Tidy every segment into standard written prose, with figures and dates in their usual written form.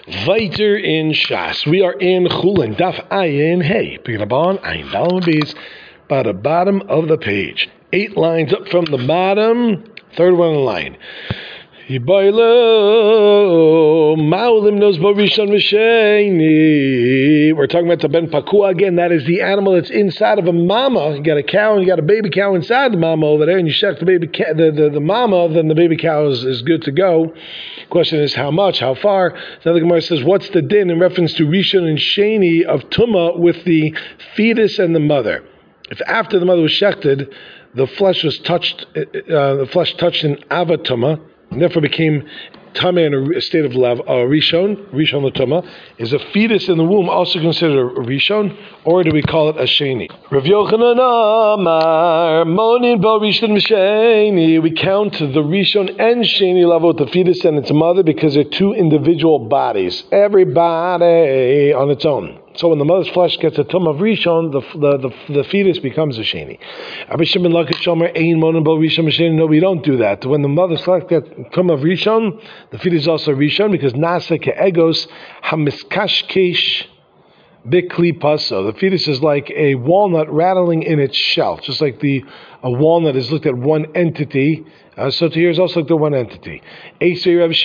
Weiter in Shas. We are in Chulin, Daf Ayin Hey. Pick it up on Ayin Dalam Bees by the bottom of the page. 8 lines up from the bottom, third one in the line. We're talking about the Ben Pakua again. That is the animal that's inside of a mama. You got a cow and you got a baby cow inside the mama over there, and you shech the baby the mama, then the baby cow is good to go. Question is how much, how far? So the Gemara says, what's the din in reference to Rishon and Sheni of Tumah with the fetus and the mother? If after the mother was shechted, the flesh was touched, in Ava Tumah, and therefore became Tameh in a state of Rishon L'Tumah. Is a fetus in the womb also considered a Rishon, or do we call it a Sheni? Rav Yochanan Amar, Monin Bo Rishon V'Sheni. We count the Rishon and Sheni level with the fetus and its mother because they're two individual bodies. Everybody on its own. So when the mother's flesh gets a tum of Rishon, the fetus becomes a Sheni. No, we don't do that. When the mother's flesh gets a tum of Rishon, the fetus is also Rishon because Nasa Ke'egos Hamiskashkesh Bikli Paso. The fetus is like a walnut rattling in its shell, just like a walnut is looked at one entity. So to here is also like the one entity. Don't we learn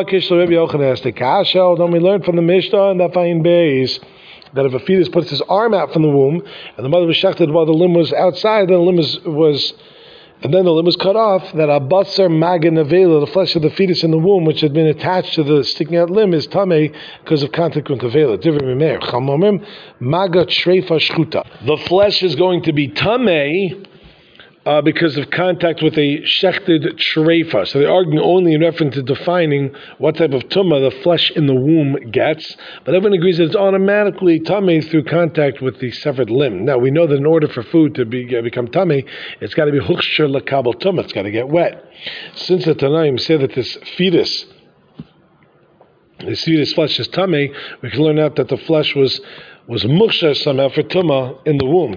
from the Mishnah and the Fayin Beis that if a fetus puts his arm out from the womb and the mother was shechted while the limb was outside, then the limb was cut off, that abasar maga nevela, the flesh of the fetus in the womb, which had been attached to the sticking out limb, is tamei because of contact with nevela. Maga treifa shchuta. The flesh is going to be tamei because of contact with a shechted treifa. So they're arguing only in reference to defining what type of tumah the flesh in the womb gets. But everyone agrees that it's automatically tamei through contact with the severed limb. Now we know that in order for food to become tamei, it's got to be huksher lekabel tumah. It's got to get wet. Since the Tanaim say that this fetus flesh is tamei, we can learn out that the flesh was muksher somehow for tumah in the womb.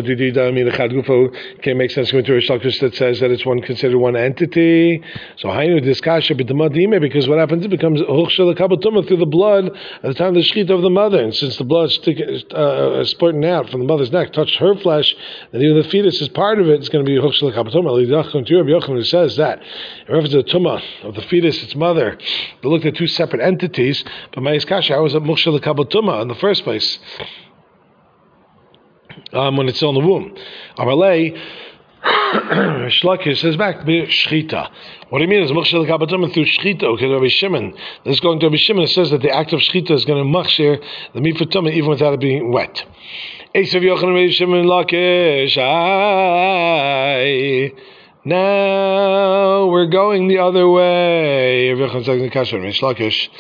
Can't make sense going to Rish Lakish that says that it's considered one entity. So hainu diskasha b'damadime, because what happens, it becomes muksher lekabel tumah through the blood at the time of the shechita of the mother, and since the blood spurting out from the mother's neck touched her flesh, then even the fetus is part of it. It's going to be muksher lekabel tumah. Who says that in reference to the tumah of the fetus, its mother, they looked at two separate entities. But my iskasha, how was it muksher lekabel tumah in the first place? When it's still in the womb. Amalei, Shlakish says back, Shchita. What do you mean? Is Machshir lekabel tumah through Shchita? Okay, Rabbi Shimon. This is going to Rabbi Shimon. It says that the act of Shchita is going to Machshir the meat for tumah even without it being wet. Esav Yochanan Rabbi Shimon Lakish. Now we're going the other way. Rabbi Yochanan saying the kasher. Rabbi Shlakish.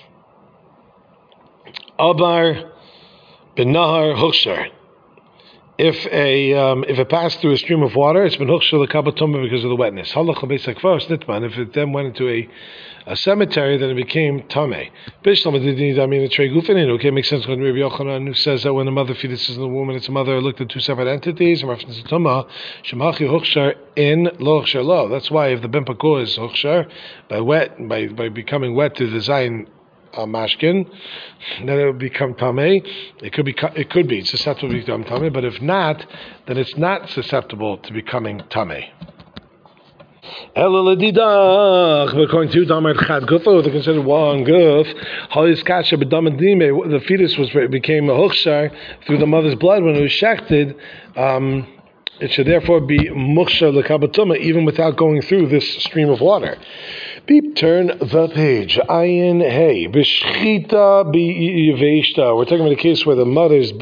Abar Benahar Huksher. If it passed through a stream of water, it's been huksher lekabel tumah because of the wetness. Halach l'beis hakvaros nitman. If it then went into a cemetery, then it became tamei. Bishlam didn't mean a trei gufin. Okay, makes sense when Rabbi Yochanan who says that when the mother fetus is in the womb and its mother looked at two separate entities in reference to tumah, shemachi huksher in lo huksher lo. That's why if the ben pakua is huksher by becoming wet to the zayin mashkin, then it would become tamei. It could be it's susceptible to become tamei, but if not, then it's not susceptible to becoming tamei. According to Damar Chad Gufa, they considered one guf. The fetus became a huksher through the mother's blood when it was shechted. It should therefore be muksher lekabel tumah even without going through this stream of water. Beep, turn the page. Ayin hey. B'shchita b'yiveshta. We're talking about a case where the mother's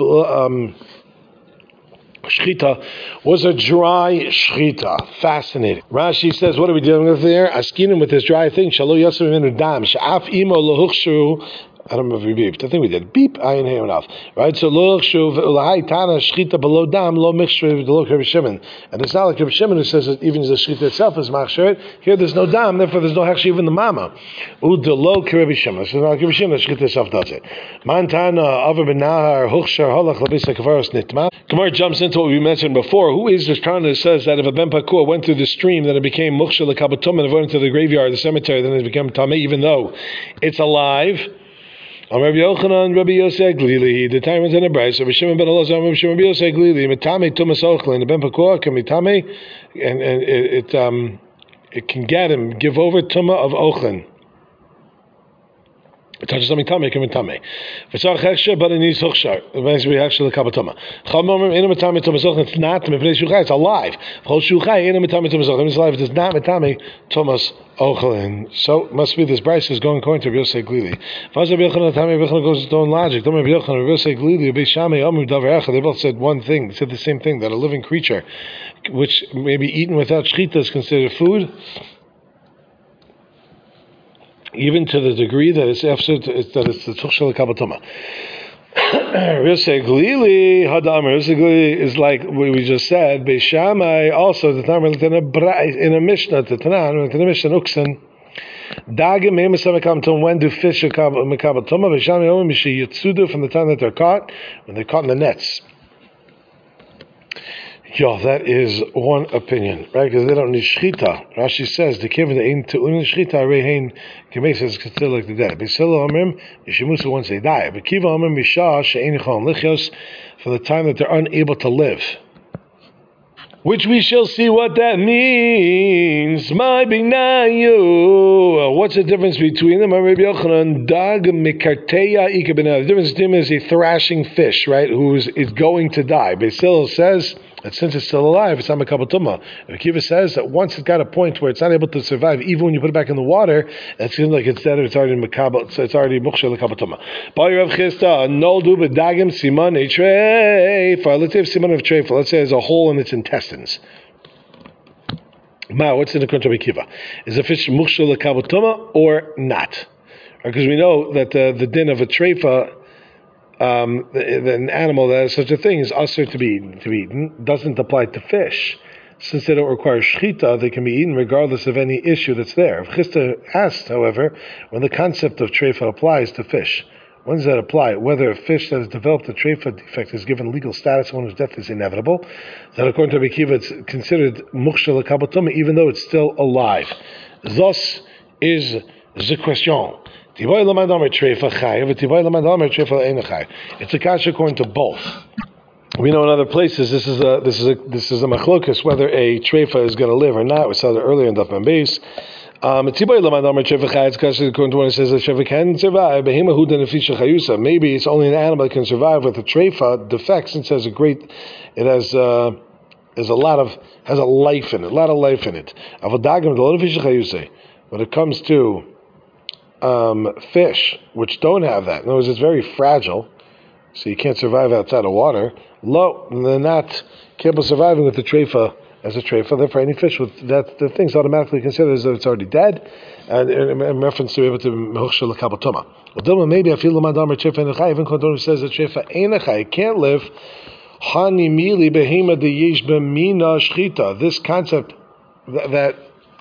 shchita was a dry shchita. Fascinating. Rashi says, what are we dealing with there? Askinim with this dry thing. Shalo yasem minu dam. Sha'af imo lohukshu. I don't know if we beeped. I think we did. Beep, ayin hey enough. Right? So lo chshuv ulahai tana shchita below dam lo mixshuv lo Rabbi Shimon. And it's not like Rabbi Shimon who says that even the shchita itself is machshuv. Here there's no dam, therefore there's no hechshiv in the mama. Udelo Rabbi Shimon. So not Rabbi Shimon, the shchita itself does it. Mantana aver benahar huchshar halach labisa kavaros nitma. Gemara jumps into what we mentioned before. Who is this trying to says that if a ben pakua went through the stream, then it became muksher lekabel tumah, and if it went into the graveyard, the cemetery, then it became tamei, even though it's alive. Rabbi Yochanan, Rabbi Yosef Glili, the time was in a Bryce. Rabbi Shimon ben Elazar, Rabbi Shimon ben Yosef Glili, Mitame Tumas Ochlin, the Ben Pakoa can Mitame, and it can get him give over Tuma of Ochlin. It touches something tame, can be tame. V'sar chechsher, but it needs hochshar. It means we actually kabatoma. Chamomim ina mitame Tumas Ochlin. It's not mipnei shuchai. It's alive. Chol shuchai ina mitame Tumas Ochlin. It's alive. It is not mitame Tumas Ochlin. So must be this Bryce is going according to Rabbi Yosef Glili. V'az Rabbi Yochanan Tame, Rabbi Yochanan goes to his own logic. Rabbi Yochanan, Rabbi Yosef Glili, Rabbi Shammai, Amru Davar Echad. They both said one thing. They said the same thing, that a living creature, which may be eaten without shechita, is considered food, even to the degree that it's the tuchshel kabatoma. Risei Glili Hadamar. Risei Glili is like we just said. Beis Shammai also the time in a Mishnah to Tanan, in the Mishnah Uksen. Dagim me'emesamekabatom. When do fish mekabatoma? Beis Shammai only mishi yitzudu, from the time that they're caught, when they're caught in the nets. Yo, that is one opinion, right? Because they don't need shchita. Rashi says the kiva the ein te'unin shchita rehein kameis is considered like the dead. Beisilo amrim yishimusu once they die. But kiva amrim misha she'ein yichon lichios, for the time that they're unable to live. Which we shall see what that means. My binayu. What's the difference between them? Rabbi Yochanan dag mikarteya ikabina. The difference between them is a thrashing fish, right? Who is going to die. Beisilo says that since it's still alive, it's not mekabatuma. Akiva says that once it got a point where it's not able to survive, even when you put it back in the water, it seems like it's dead. It's already mekabel. So it's already muksha lekabatuma. By Rav Chisda, noldu bedagim siman etreifa. Let's say siman of treifa. Let's say there's a hole in its intestines. Ma, what's in the contrary kiva? Is a fish muksha lekabatuma or not? Because we know that the din of a treifa, an animal that has such a thing is usher to be eaten, doesn't apply to fish. Since they don't require shchita, they can be eaten regardless of any issue that's there. Chisda asked, however, when the concept of treifa applies to fish, when does that apply? Whether a fish that has developed a treifa defect is given legal status, one whose death is inevitable, that according to Rabbi Akiva it's considered muksha l'kabatoma even though it's still alive. Thus is the question. It's a kasha according to both. We know in other places this is a machlokas whether a treifa is going to live or not. We saw that earlier in Daf Mem Beis. It's kasha according to when it says that treifa can survive. Maybe it's only an animal that can survive with a treifa defect, since it has a life in it, a lot of life in it. When it comes to fish which don't have that, in other words, it's very fragile, so you can't survive outside of water. They're not capable of surviving with the treifa as a treifa. Therefore, any fish with that, the thing's automatically considered as though it's already dead, and in reference to be able to mehuchshel l'kabatoma. Maybe I feel the madam or treifa enechai. Even Kodonim says that treifa enechai can't live. Hani mili behema de yesh b'mina shchita. This concept that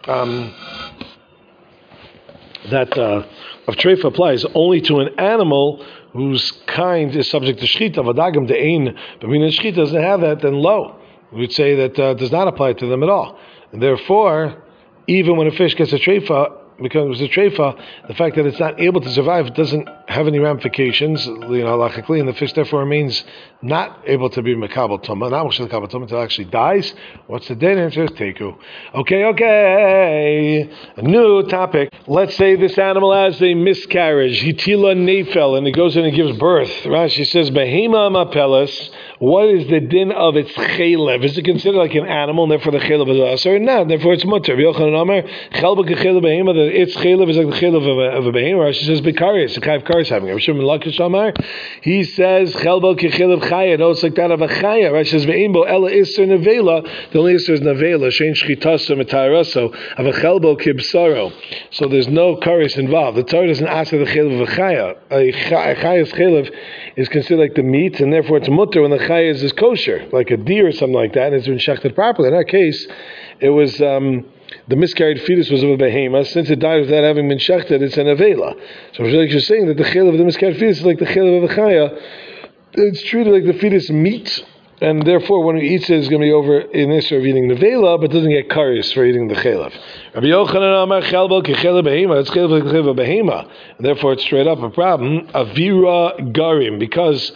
of treifa applies only to an animal whose kind is subject to shchita. Vadagam de'ein b'mina shchita doesn't have that, then lo, we would say that does not apply to them at all. And therefore, even when a fish gets a treifa, becomes a treifa, the fact that it's not able to survive doesn't have any ramifications, halachically, and the fish therefore remains not able to be mekabel tuma, not mekabel tuma until it actually dies. What's the din? Answer is teku. Okay. A new topic. Let's say this animal has a miscarriage, hitila nefel, and it goes in and gives birth. Rashi says, behema mapelas. What is the din of its chelev? Is it considered like an animal, and therefore the chelev is asur? Or not? Therefore it's mutter. Yochanan Amar, chelba kechelev behema, that its chelev is like the chelev of a behema. Rashi says, bekaris, a chayv karis having. Rishon Lakish Amar, he says, chelba kechelev chaya. No, it's like that of a chaya. Rashi says, ve'imbo ela iser nevela. The only iser is nevela. Shein shchitaso metayraso of a chelbo kibsaro. So there's no karis involved. The Torah doesn't ask the chelev of a chaya. A chaya's chelev is considered like the meat, and therefore it's mutter when the chaya is kosher, like a deer or something like that, and it's been shechted properly. In that case, it was the miscarried fetus was of a behema. Since it died without having been shechted, it's an avela. So it's like you're saying that the chelev of the miscarried fetus is like the chelev of a chaya. It's treated like the fetus meat, And therefore, when he eats it, it's going to be over in this of eating the vela, but doesn't get karis for eating the chelav. Rabbi Yochanan Amar chelbo kechelav behema. It's chelav kechelav behema, and therefore it's straight up a problem. Avira garim, because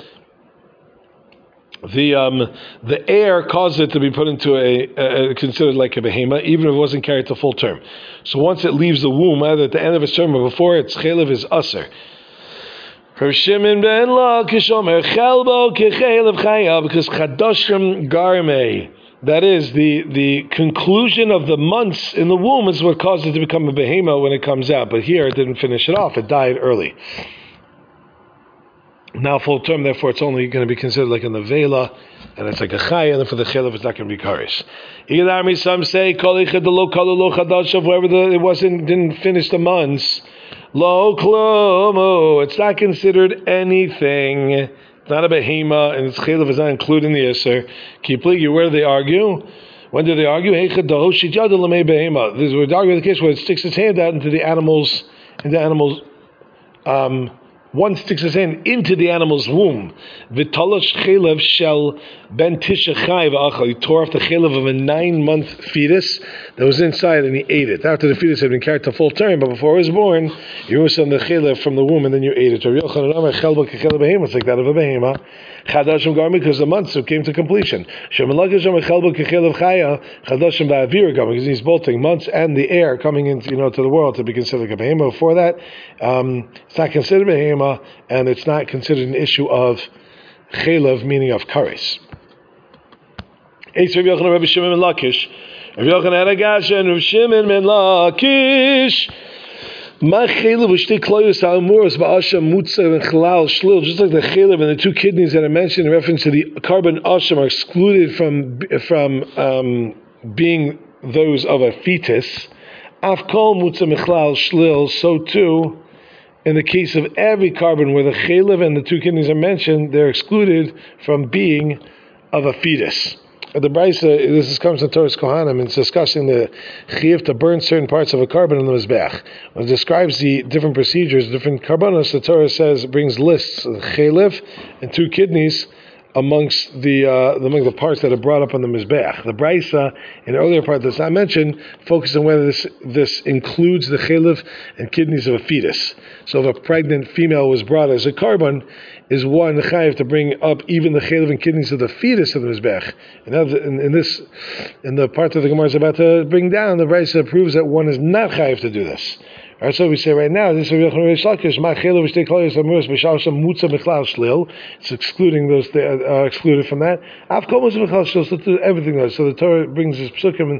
the air caused it to be put into a considered like a behema, even if it wasn't carried to full term. So once it leaves the womb, either at the end of its term or before, its chelav is aser. Rav Shimon ben Lakish Omer chelbo kechelav chaya, because chadoshim garmei, that is the conclusion of the months in the womb, is what caused it to become a behema when it comes out. But here it didn't finish it off; it died early. Now full term, therefore it's only going to be considered like in the vela, and it's like a chaya, and then for the chelav it's not going to be karis. Some say wherever it didn't finish the months. Lo klomo, it's not considered anything. It's not a behema, and its chelav is not including the iser. Kipligi, where do they argue? When do they argue? We're arguing the case where it sticks its hand out into the animals, one sticks his hand into the animal's womb. V'talash chelav shel ben tisha chai v'achal. He tore off the chelav of a 9-month fetus that was inside, and he ate it. After the fetus had been carried to full term, but before it was born, you removed some of the chelav from the womb, and then you ate it. It's like that of a behema. Chadashim garmi, because the months came to completion. Because he's bolting months and the air coming into to the world to be considered like a behema. Before that, it's not considered behema, and it's not considered an issue of chelav, meaning of kares. Rabbi Shimon ben Lakish. Rabbi Yochanan had a gasha, and Rabbi Shimon ben Lakish. Just like the chelav and the two kidneys that I mentioned in reference to the carbon asham are excluded from being those of a fetus. Afkol mutza mechlal shlil. So too, in the case of every carbon where the chelav and the two kidneys are mentioned, they're excluded from being of a fetus. The Brisa, this comes from Torah's Kohanim, and it's discussing the chiyuv to burn certain parts of a carbon in the mizbech. When it describes the different procedures, different carbonos, the Torah says it brings lists of chelav and two kidneys amongst the parts that are brought up on the mizbech. The Brisa, in the earlier part that's not mentioned, focuses on whether this includes the chelav and kidneys of a fetus. So if a pregnant female was brought as a carbon, is one chayiv to bring up even the chelav and kidneys of the fetus of the mizbech. In the part that the Gemara is about to bring down, the Brisa proves that one is not chayiv to do this. Alright, so we say right now, this is it's excluding those that are excluded from that. So everything else. So the Torah brings this psukim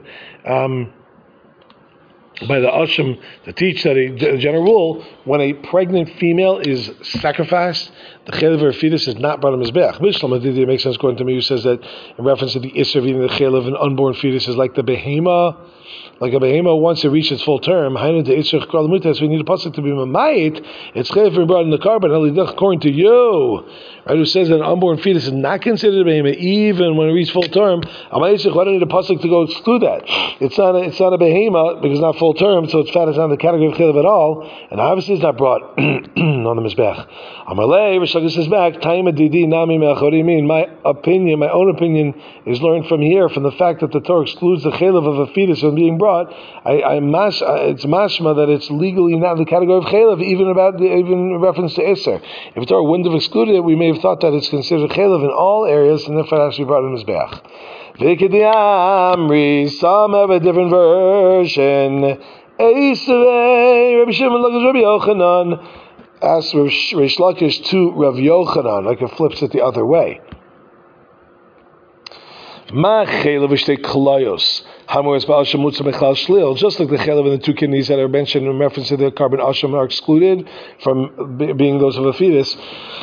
by the Asham to teach that a general rule, when a pregnant female is sacrificed, the chelav of her fetus is not brought on mizbeach. It makes sense according to me, who says that in reference to the issue of eating the chelav of an unborn fetus is like the behema. Like a behema, once it reaches its full term, we need a pasuk to be mamayit. It's chelav brought in the carbon. According to you, right, who says that an unborn fetus is not considered a behema even when it reaches full term. Why do I need a pasuk to go exclude that? It's not a behema because it's not full term, so it's fat. It's not in the category of chelav at all, and obviously it's not brought on the mizbech. Amalei Rishaga says back, Taima Didi Nami Me'achorimin. My own opinion is learned from here, from the fact that the Torah excludes the chelav of a fetus from being brought. It's mashma that it's legally not in the category of chelav, even in reference to iser. If the Torah wouldn't have excluded it, we may have thought that it's considered chelav in all areas, and therefore it has to be brought in mizbeach. V'kedi some have a different version. Eisvei, Rabbi Shimon Lakish Rabbi Yochanan. Ask Rish Lakish to Rav Yochanan, like it flips it the other way. Ma chelav v'shtei kolayos. Just like the chelav and the two kidneys that are mentioned in reference to the carbon asham are excluded from being those of a fetus.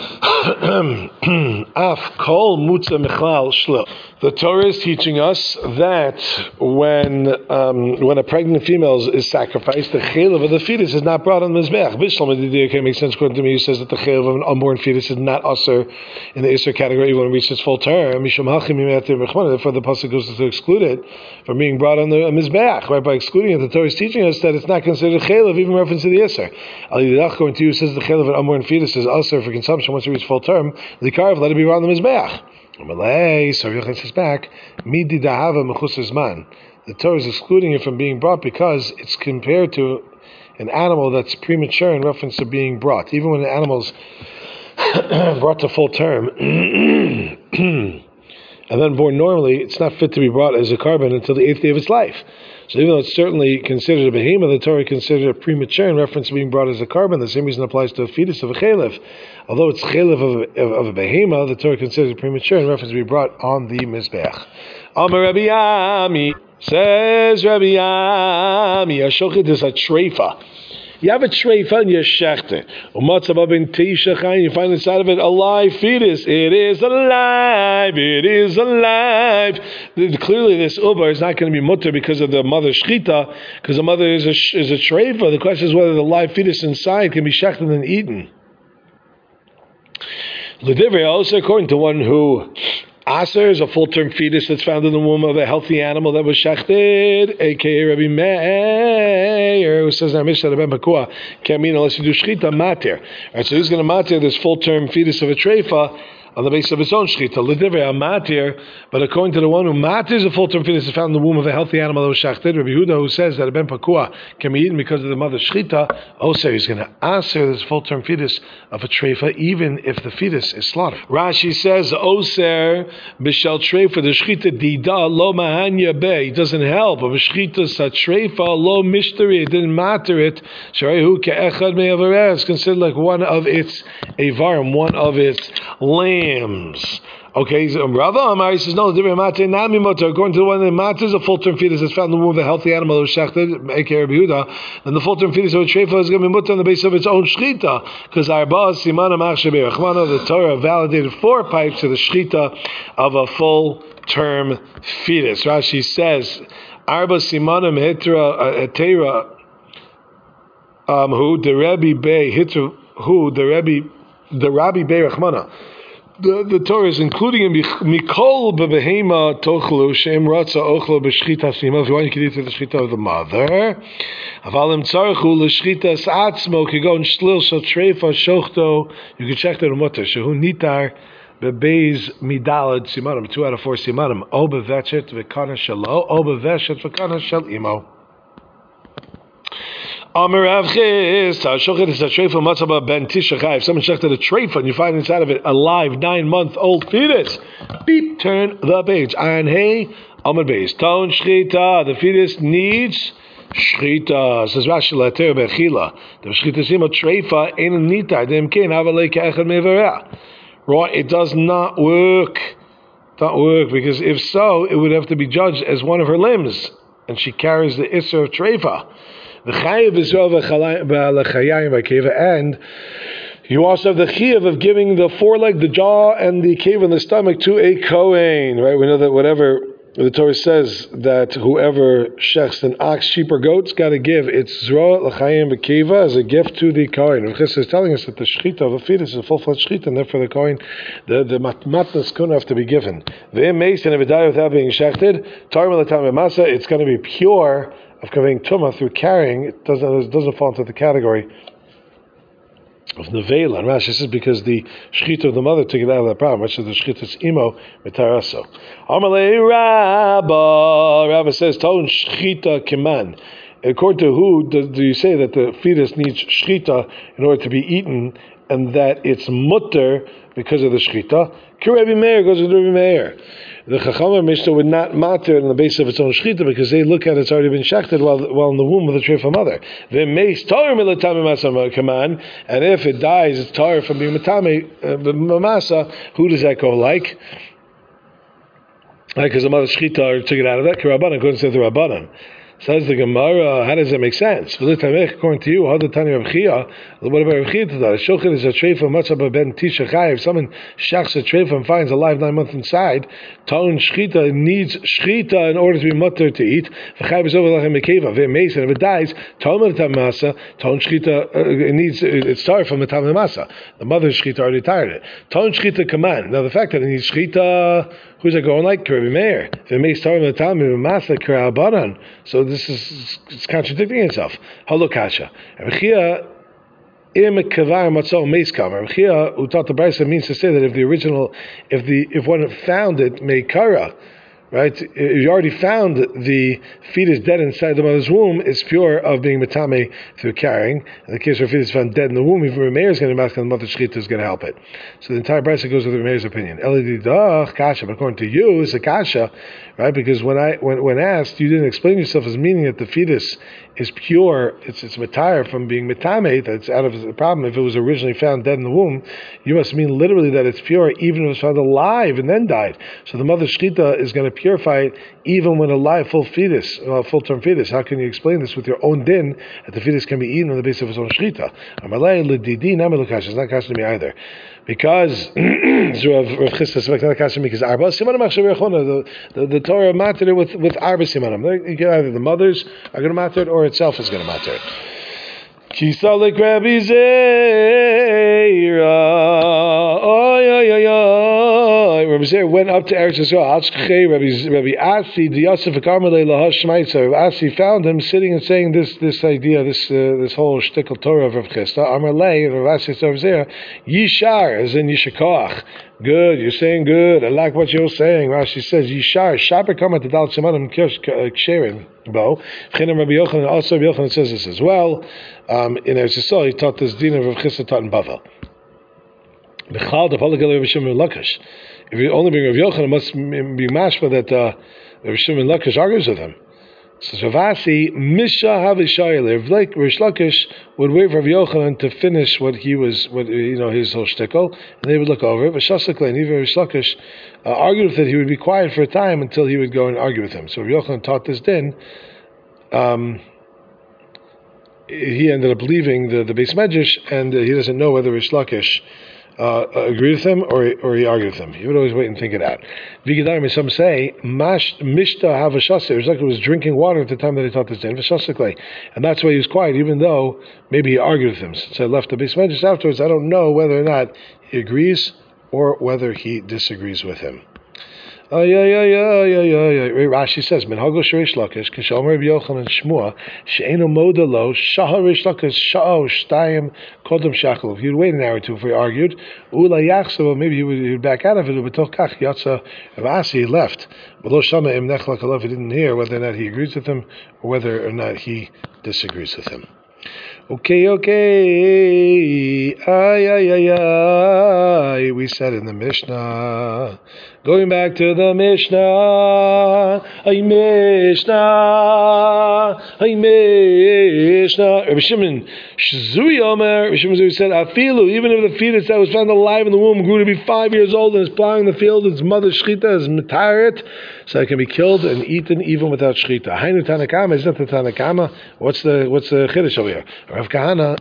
Af kol mutza mechlal shlil. The Torah is teaching us that when a pregnant female is sacrificed, the chelav of the fetus is not brought on the mizbeach. Bishlam makes sense according to me. Who says that the chelav of an unborn fetus is not usher in the isser category even when it reaches its full term. Therefore, the pasuk goes to exclude it from being brought on the mizbeach. Right, by excluding it, the Torah is teaching us that it's not considered chelav even in reference to the isser. According to you, says the chelav of an unborn fetus is usher for consumption once it reaches full term. The karv let it be brought on the mizbeach. Malay, so Yochanan says back, Midi dahava mechusas man. The Torah is excluding it from being brought because it's compared to an animal that's premature in reference to being brought. Even when an animal's brought to full term and then born normally, it's not fit to be brought as a carbon until the 8th day of its life. So even though it's certainly considered a behemoth, the Torah considered it premature in reference to being brought as a carbon. The same reason applies to a fetus of a chalev. Although it's chalev of a behemoth, the Torah considers it premature in reference to be brought on the mizbeach. Amar Rabbi Ami, says Rabbi Ami, a shochit is a treifa. You have a treifa and you shechte. You find inside of it a live fetus. It is alive. It is alive. Clearly, this ubar is not going to be mutter because of the mother shchita, because the mother is a treifa. The question is whether the live fetus inside can be shechted and eaten. L'divrei also, according to one who Aser is a full-term fetus that's found in the womb of a healthy animal that was shechted, aka Rabbi Meir, who says in our Mishnah Ben Bakua, can't mean unless you do shchita matir. Alright, so he's going to matir this full-term fetus of a treifa on the basis of its own shchita. L'divrei matir, but according to the one who matires a full-term fetus is found in the womb of a healthy animal that was shechted, Rabbi Huda, who says that a Ben Bakua can be eaten because of the mother's shchita, also he's going to aser this full-term fetus of a treifa even if the fetus is slaughtered. Rashi says, oser b'shel treifa, the shchita dida lo mahanya be. It doesn't help. Of a shchita sa treifa lo mishteri, it didn't matter it. Sharehu ke'echad me'avareh, it's considered like one of its avarim, one of its lambs. Okay, so Rava Amar says no. According to the one that matter is a full-term fetus that's found in the womb of a healthy animal that was shechted, aka Rabbi Yehuda, then the full-term fetus of a treifa is going to be mutter on the basis of its own shchita, because Arba Simana Machshe Be'Rachmana, the Torah validated 4 pipes to the shchita of a full-term fetus. Rashi says Arba Simana Hetera who the Rabbi Bey Hitra who the Rabbi Be'Rachmana. The Torah is including in Mikol bebehema tochlu shem ratza ochlo b'shchita sima. If you want, you can eat the shchita of the mother. Avalim tzarchu l'shchita atzmo kigon shlil shel treifa shochto. You can check the mutter. Shehu nitar bebeis midalad simanim. 2 out of 4 simanim. O bevechet v'kana shelo. O bevechet v'kana shel imo. If someone shechted a treifa and you find inside of it a live 9-month-old fetus, beep, turn the page. Ayin hey, amar beis. Ton shchita, the fetus needs shchita. Says Rashi later bechila. The shchita sima treifa ein nita. Dem kein avalei ke'echad mevareh. Right, it does not work. Don't work because if so, it would have to be judged as one of her limbs, and she carries the isser of treifa. And you also have the chiyuv of giving the foreleg, the jaw, and the cave in the stomach to a kohen. Right? We know that whatever the Torah says that whoever shechs an ox, sheep, or goat's got to give its zroa l'chayim v'kiva as a gift to the kohen. Chis is telling us that the shechita of a fetus is a full-fledged shechita, and therefore the kohen, the matnas couldn't have to be given. The mace and if it died without being shechted, tarim l'tam masa, it's going to be pure of conveying tumah through carrying. It doesn't fall into the category of nevela. And Rashi says because the shechita of the mother took it out of that problem, which is the shechita's imo mitaraso. Amalei Rabba says ton shechita kiman. According to who do you say that the fetus needs shechita in order to be eaten, and that it's mutter because of the shechita? Rabbi Meir goes with Rabbi Meir. The Chachamim Mishnah would not matter on the basis of its own shechita because they look at it's already been shechted while in the womb of the treifa mother. And if it dies, it's tar from being matame mamasa. Who does that go like? Because the mother's shechita took it out of that. K'Rabbanan, according to the Rabbanan. Says the Gemara, how does that make sense? According to you, what about Rav Chia to that? Shochet is a treifa matzah ben tisha chai. If someone shechs a treifa and finds a live 9 months inside, ton shchita needs shchita in order to be mutter to eat. V'chai b'zov lachem mekeva. V'meis, and if it dies, ton masa, ton shchita needs, it's tired from the tam masa. The mother's shchita already tired it. Ton shchita command. Now the fact that it needs shchita, who's that going like? Rabbi Meir. V'meis tired from the tam masa k'Rabbanan. So this is it's contradicting itself. Halokasha. Rabbi Chia Im kavar matzah meis kamer. Here, who taught the brisa means to say that if one found it meikara, right? If you already found the fetus dead inside the mother's womb, it's pure of being metame through carrying. In the case where a fetus found dead in the womb, even Rameir is going to be masking, the mother's shechita is going to help it. So the entire brisa goes with Rameir's opinion. Elididach kasha, but according to you, it's a kasha, right? Because when asked, you didn't explain yourself as meaning that the fetus is pure, it's metayr from being metame, that's out of the problem. If it was originally found dead in the womb, you must mean literally that it's pure even if it was found alive and then died. So the mother's shechita is going to purify it even when alive, full-term fetus. How can you explain this with your own din that the fetus can be eaten on the basis of its own shechita? It's not kasha to me either. Because the Torah mattered it with arba simanim. Either the mothers are going to matter it or itself is going to matter it. Kisalik Rabbi Zeira. Rabbi Zeira went up to Eretz Yisrael. Rabbi Asi, the Yosef Karmelei Lahash Shmaitzer. Rabbi Asi found him sitting and saying this idea, this whole shtickle Torah of Rav Chisda. Amar Lei, Rabbi Asi said, Rabbi Zeira, Yishar, as in Yishakoach. Good, you're saying good. I like what you're saying. Rashi says, Yishar, Shaper Kamat Dal Simanim Ksherin. Bo. Rabbi Yochanan, also Rabbi Yochanan says this as well. In Eretz Yisrael, he taught this din of Rav Chisda taught in Bavel. If you only bring Rav Yochanan, it must be mashma that Rav Shimon Lakish argues with him. So Ravasi Misha Havishayler, like Rish Lakish would wait for Rav Yochanan to finish what his whole shtickle, and they would look over it. But Shasakle and even Rish Lakish argued with it. He would be quiet for a time until he would go and argue with him. So Rav Yochanan taught this din. He ended up leaving the Beis Medrash, and he doesn't know whether Rish Lakish agreed with him or he argued with him. He would always wait and think it out. Some say Mishta Havashasa. It was like he was drinking water at the time that he taught this din, and that's why he was quiet, even though maybe he argued with him. So I left the Beis Medrash afterwards. I don't know whether or not he agrees or whether he disagrees with him. Rashi says, "Minhago sherish lakish kishomer Rabbi Yochanan Shmua she'enu modelo shahar rish lakish shao shtayim kodem shachol." If he'd wait an hour or two before he argued, ula yachsava, maybe he would back out of it. But tochkach yatsa Ravasi, he left. Below shama im nechlak alav, he didn't hear whether or not he agrees with him or whether or not he disagrees with him. Okay. We said in the Mishnah. Going back to the Mishnah. Rabbi Shimon Zuri Omer. Rabbi Shimon Zuri said, Afilu, even if the fetus that was found alive in the womb grew to be 5 years old and is plowing the field, its mother's shechita is metaret, so it can be killed and eaten even without shechita. Hainu Tanakama, is that the Tanakama? What's the chiddush over here? Rav Kahana.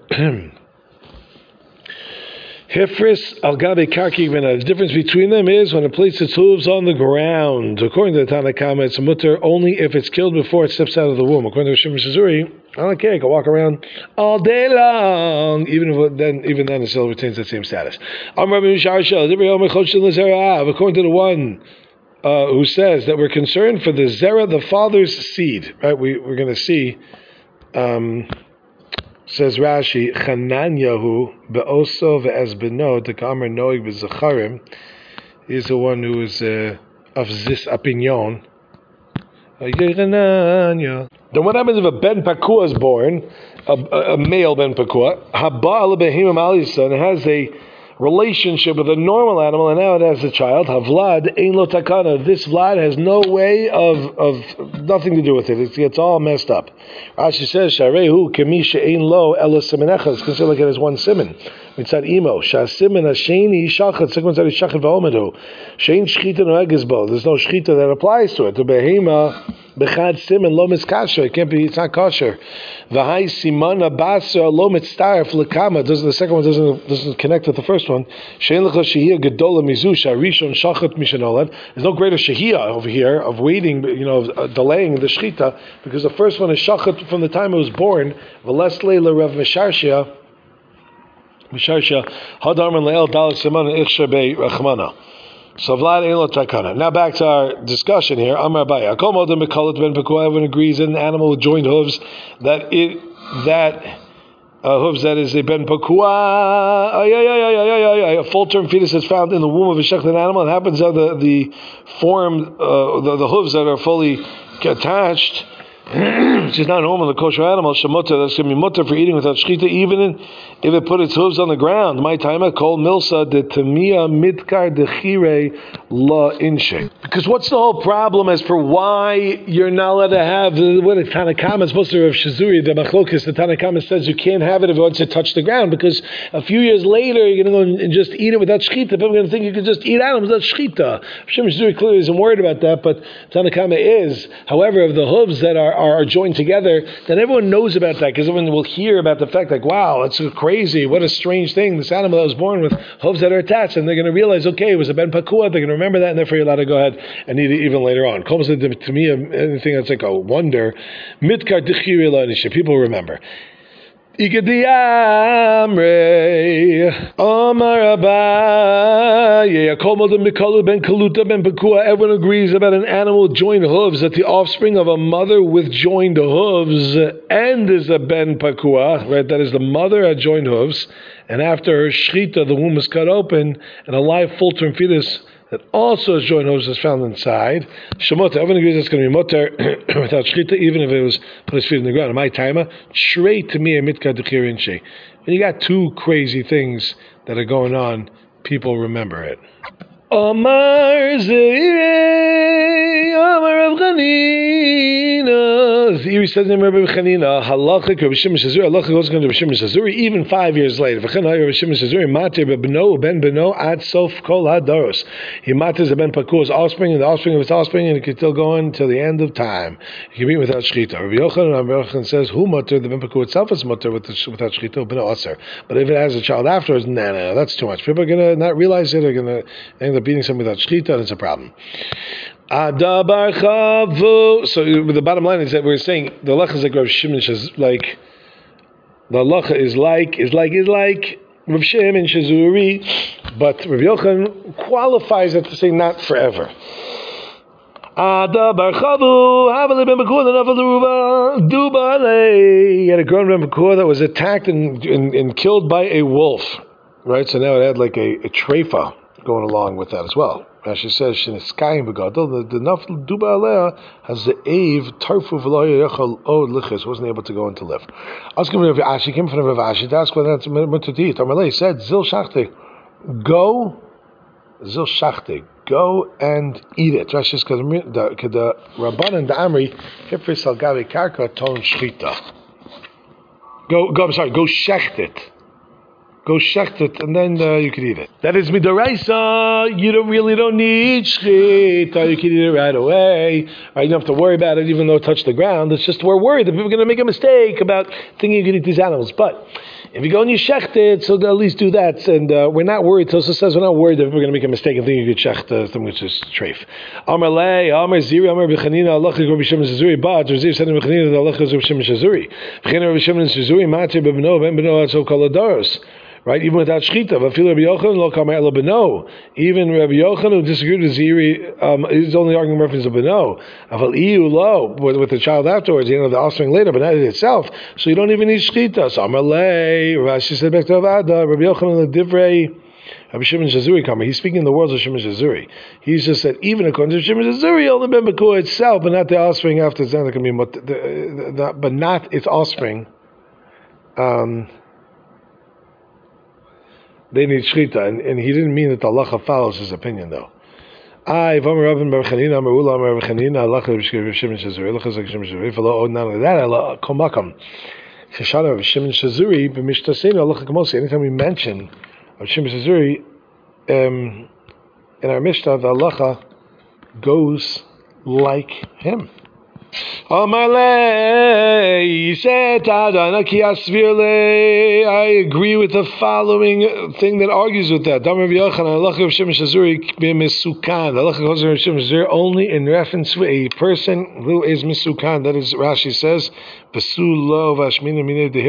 Hifris al gabe karki. The difference between them is when it places its hooves on the ground. According to the Tanakama, it's a mutter only if it's killed before it steps out of the womb. According to Shimon Shizuri, I don't care. I can walk around all day long, even then it still retains that same status. According to the one who says that we're concerned for the zera, the father's seed. Right? We're going to see. Says Rashi, Chananyahu be'oso ve'ezbeno dekamer noig be'zacharim. He's the one who is of this opinion. Then what happens if a ben pakua is born, a male ben pakua, haba behimam alisa, and it has a relationship with a normal animal, and now it has a child. Havlad ein lo takana. This vlad has no way of nothing to do with it. It's all messed up. Rashi says sharehu kemisha ein lo elas simenecha. It's considered like it has one simen. Mitzad imo shasimen hasheni shachat. Second mitzad shachat v'omedu. Shein shchita noegizbo. There's no shchita that applies to it. The behema bechad simen lo mitzkasher. It can't be. It's not kosher. V'hai simana basra lo mitztaref lekama. The second one doesn't connect with the first one. Shein lecha shehiyah gedola mizusha rishon shachat mishanolad. There's no greater shehiyah over here of waiting, delaying the shchita, because the first one is shachat from the time it was born. V'les leila Rav Misharsha hadarman leil dalet simana ichsher bei rachmana. So Vlad Elo Takana. Now back to our discussion here. Amar Baya. Everyone agrees in an animal with joined hooves that hooves, that is a ben pakua. A full-term fetus is found in the womb of a shechted animal. It happens that the form, the hooves that are fully attached, which is not normal in the kosher animal, shemutter, that's going to be mutter for eating without shchita, even if it put its hooves on the ground. My time I call milsa de tamia midkar de chire la inshe. Because what's the whole problem as for why you're not allowed to have what a Tanakama is supposed to have Shazuri, the Machlokis, the Tanakama says you can't have it if it wants to touch the ground, because a few years later you're going to go and just eat it without shchita. People are going to think you can just eat animals without shchita. Shazuri clearly isn't worried about that, but Tanakama is. However, if the hooves that are joined together, then everyone knows about that, because everyone will hear about the fact like, wow, that's so crazy, what a strange thing, this animal that was born with hooves that are attached, and they're going to realize, okay, it was a ben pakua, they're going to remember that, and therefore you're allowed to go ahead and eat it even later on. To me, anything that's like a wonder, people remember. Everyone agrees about an animal with joined hooves, that the offspring of a mother with joined hooves and is a ben pakua, right? That is, the mother had joined hooves, and after her shchita, the womb is cut open, and a live full-term fetus that also has joined hooves is found inside. Shemot, everyone agrees it's going to be mutter without shchita, even if it was put his feet in the ground. My timer, shrei to me a mitka dechirin she. When you got two crazy things that are going on, people remember it. Amar Zeirei, Amar Rav Chanina. Ziri says in Rabbi Chanina, Halachic Rabbi Shimon Shazuri, Halachic goes to Rabbi Shimon Shazuri, even 5 years later. V'chenai Rabbi Shimon Shazuri, Mater b'bno, ben b'no, ad sof kol hadaros. He maters a ben pakua's offspring, and the offspring of his offspring, and it can still go on until the end of time. He can be without shchita. Rabbi Yochanan says, who mater, the ben pakua itself is mater without shchita, b'no aser. But if it has a child afterwards, no, that's too much. People are going to not realize it, they're going to end up beating someone without shchita, and it's a problem. So the bottom line is that we're saying the halacha is like Rav Shimon like the halacha is like Rav Shimon Shazuri, but Rav Yochanan qualifies it to say not forever. He had a grown ben pakua that was attacked and killed by a wolf. Right, so now it had like a treifa going along with that as well. Rashi says, "Sheniskayim begadol." The nafal duba alea has the ave tarfu v'lo yechal od lichus, wasn't able to go into live. Asking Rav Ashi, came from Rav Ashi to ask whether that's mutter to eat. Amalei said, "Zil shachte, go and eat it." Rashi says, "Because the Rabbanan the Amri hifris al gavi karka ton shchita." Go shecht it. Go shecht it, and then you can eat it. That is midaraisa. You don't need shchita. You can eat it right away. Right, you don't have to worry about it, even though it touched the ground. It's just we're worried that people are going to make a mistake about thinking you can eat these animals. But if you go and you shecht it, so at least do that. And we're not worried. Tosa says we're not worried that people are going to make a mistake and think you could shecht something which is treif. Amar lei, Amar ziri, Amar b'chanina, Allah Rabbi Shimon Shazuri. But Ziri said in b'chanina, Allah Rabbi Shimon Shazuri. B'chanina Rabbi Shimon Shazuri, Matir b'bno, ben b'no, so called adaros. Right, even without shchita, but feel Rabbi Yochanan lo kamer elo beno. Even Rabbi Yochanan, who disagreed with Ziri, is only arguing reference to beno. Aval iu lo with the child afterwards, the offspring later, but not it itself. So you don't even need shchita. So Amar lei, Rashi said back to Avada, Rabbi Yochanan l'divrei Rabbi Shimon Shazuri kamer. He's speaking in the words of Shimon Shazuri. He's just said even according to Shimon Shazuri, only ben pakua itself, but not the offspring after it's not going to be, but not its offspring. They need shchita, and he didn't mean that the halacha follows his opinion, though. Not only that, anytime we mention Shimon Shazuri in our Mishnah, the halacha goes like him. I agree with the following thing that argues with that. Only in reference to a person who is misukan. That is, Rashi says,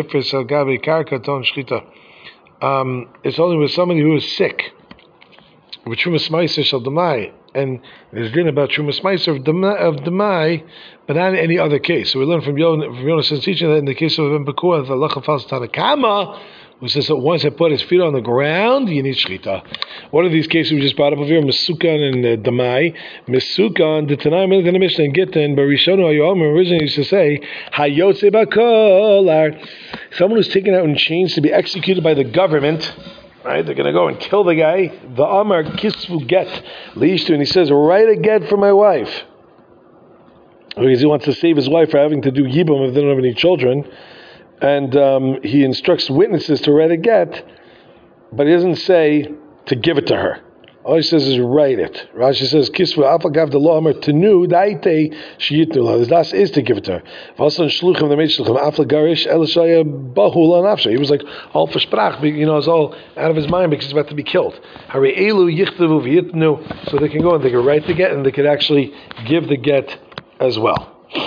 it's only with somebody who is sick. with Trumas Meiser Shal Demai, and there's din about Trumas Meiser of Demai, but not in any other case. So we learn from Yonasan's teaching that in the case of Ben Pekua, the Halacha falls Tanakama, who says that once I put his feet on the ground, you need Shlita. One of these cases we just brought up over here, Mesukan and Demai. Mesukan, the Tanai, the Mishnah, and Gittin, but Rishono Ayomer originally used to say, Hayotze Bakolar, someone who's taken out in chains to be executed by the government. Right, they're going to go and kill the guy. The Amar Kisvu get Leishtu, and he says, write a get for my wife. Because he wants to save his wife for having to do Yibum if they don't have any children. And he instructs witnesses to write a get, but he doesn't say to give it to her. All he says is write it. Rashi says, Kisvu afagav the lo amar tenu daite sheyitnu la. The das is to give it to her. V'asan shluchim the made shluchim aflagarish elishaya bahula nafsha. He was like all versprach, it's all out of his mind because he's about to be killed. Hari elu yichtavu v'yitnu. So they can go and they can write the get and they could actually give the get as well.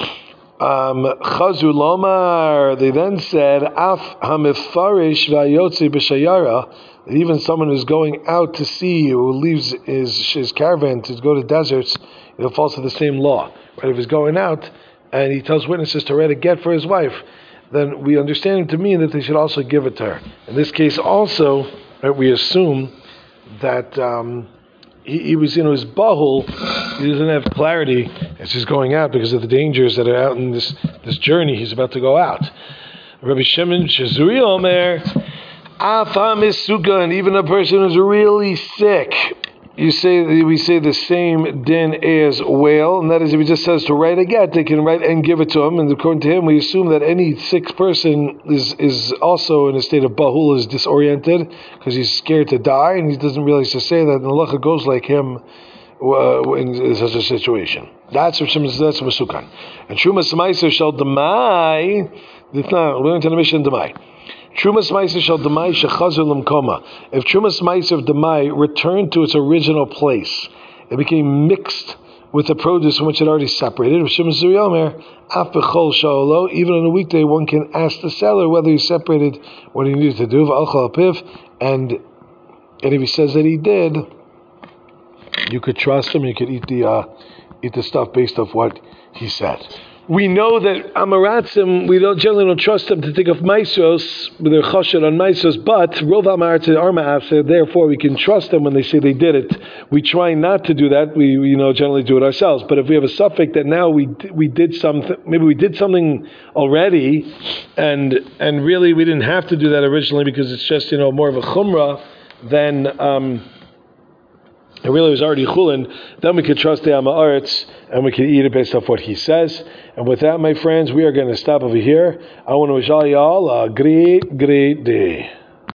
Chazu lomar. They then said, Af hamifarish v'ayotzi b'shayara. Even someone who's going out to sea, who leaves his caravan to go to deserts, it falls to the same law. Right? If he's going out and he tells witnesses to write a get for his wife, then we understand it to mean that they should also give it to her. In this case, also, right, we assume that he was his bahul. He doesn't have clarity as he's going out because of the dangers that are out in this journey. He's about to go out. Rabbi Shimon Shazuri Omer. And even a person who's really sick, we say the same din as well, and that is if he just says to write a get, they can write and give it to him. And according to him, we assume that any sick person is also in a state of bahul, is disoriented because he's scared to die, and he doesn't realize to say that. And the halacha goes like him in such a situation. That's Mesukan. And Trumas Meiser Shal Demai. We're going to the mission Demai. Trumas Meiser Shal Demai Shechazur L'Mkoma. If Trumas Meiser of Demai returned to its original place, it became mixed with the produce from which it already separated. Even on a weekday, one can ask the seller whether he separated what he needed to do. And if he says that he did, you could trust him. You could eat the stuff based off what he said. We know that Amaratzim, we generally don't trust them to take off Maisos, with their choshed on Maisos, but Rov Amaratzim Arma'af, therefore we can trust them when they say they did it. We try not to do that, we generally do it ourselves. But if we have a suffix that now we did something, maybe we did something already, and really we didn't have to do that originally because it's just, more of a chumrah, then it really was already chulin, then we could trust the Ama'aretz and we could eat it based off what he says. And with that, my friends, we are going to stop over here. I want to wish all y'all a great, great day.